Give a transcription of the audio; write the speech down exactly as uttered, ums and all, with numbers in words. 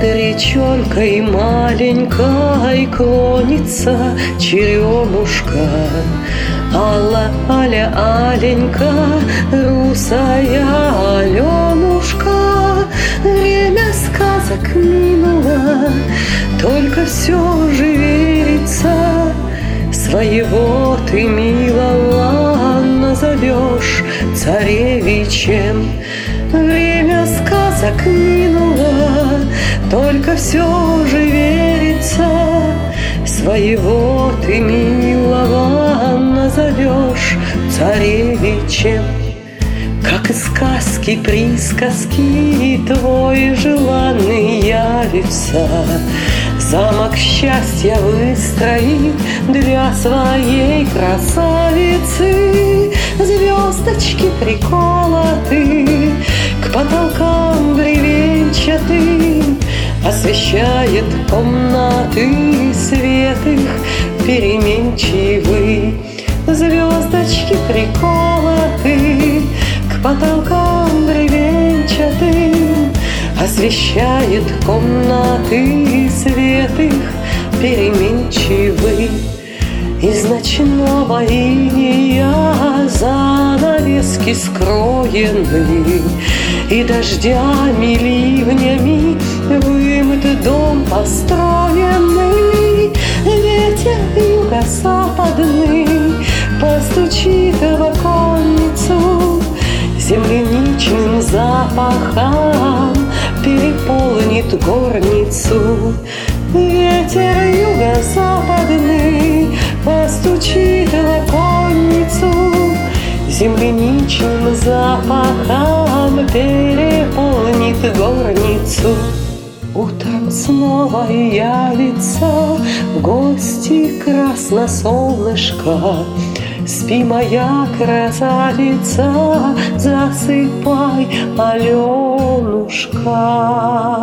Над речонкой маленькой клонится черемушка. Алла, Аля, Аленька, русая Аленушка. Время сказок минуло, только все же верится. Своего ты, милого, назовешь царевичем. Время сказок минуло, только все же верится. Своего ты, милого, назовешь царевичем. Как из сказки присказки твой желанный явится. Замок счастья выстроит для своей красавицы. Звездочки приколоты к потолкам бревенчатым, освещает комнаты свет их переменчивый. Звездочки приколоты к потолкам бревенчатым, освещает комнаты свет их переменчивый. Из ночного инея занавески скроены, и дождями, ливнями вымыт дом построенный. Ветер юго-западный постучит в оконницу, земляничным запахом переполнит горницу. Ветер юго-западный постучит в оконницу, земляничным запахом переполнит горницу. Утром снова явится в гости красносолнышко. Спи, моя красавица, засыпай, Аленушка.